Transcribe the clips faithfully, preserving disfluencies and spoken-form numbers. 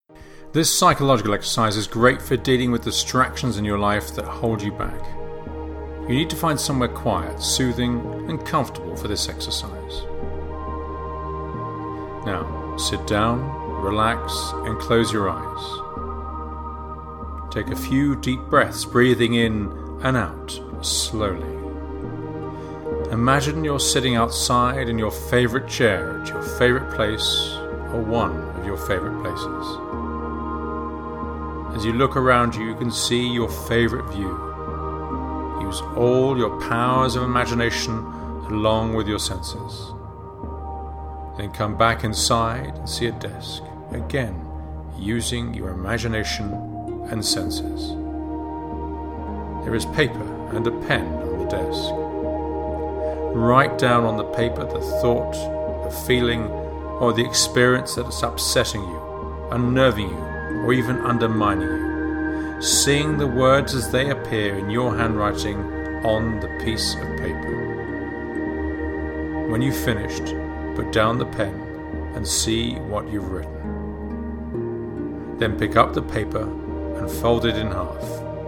This psychological exercise is great for dealing with distractions in your life that hold you back. You need to find somewhere quiet, soothing, and comfortable for this exercise. Now, sit down, relax, and close your eyes. Take a few deep breaths, breathing in and out slowly. Imagine you're sitting outside in your favorite chair at your favorite place or one of your favorite places. As you look around you, you can see your favorite view. Use all your powers of imagination along with your senses. Then come back inside and see a desk, again using your imagination and senses. There is paper and a pen on the desk. Write down on the paper the thought, the feeling, or the experience that is upsetting you, unnerving you, or even undermining you, seeing the words as they appear in your handwriting on the piece of paper. When you've finished, put down the pen and see what you've written. Then pick up the paper and fold it in half.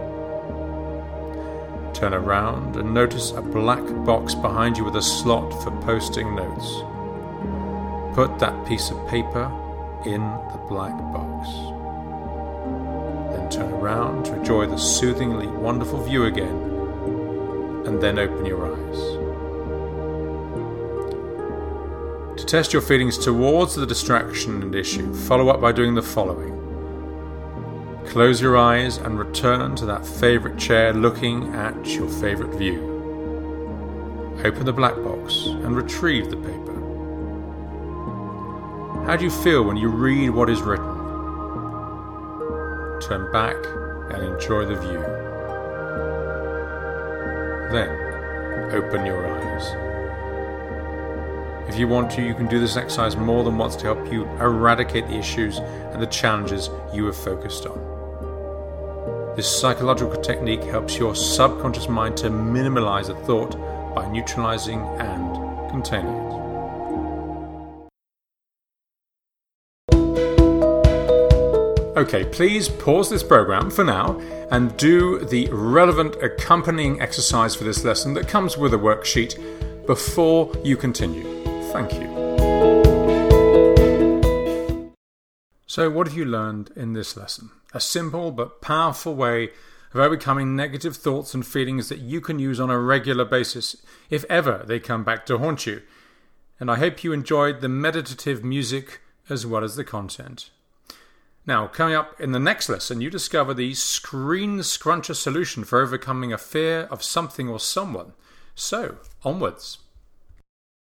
Turn around and notice a black box behind you with a slot for posting notes. Put that piece of paper in the black box. Then turn around to enjoy the soothingly wonderful view again, and then open your eyes. To test your feelings towards the distraction and issue, follow up by doing the following. Close your eyes and return to that favorite chair looking at your favorite view. Open the black box and retrieve the paper. How do you feel when you read what is written? Turn back and enjoy the view. Then, open your eyes. If you want to, you can do this exercise more than once to help you eradicate the issues and the challenges you have focused on. This psychological technique helps your subconscious mind to minimize a thought by neutralizing and containing it. Okay, please pause this program for now and do the relevant accompanying exercise for this lesson that comes with a worksheet before you continue. Thank you. So, what have you learned in this lesson? A simple but powerful way of overcoming negative thoughts and feelings that you can use on a regular basis if ever they come back to haunt you. And I hope you enjoyed the meditative music as well as the content. Now, coming up in the next lesson, you discover the screen scruncher solution for overcoming a fear of something or someone. So, onwards.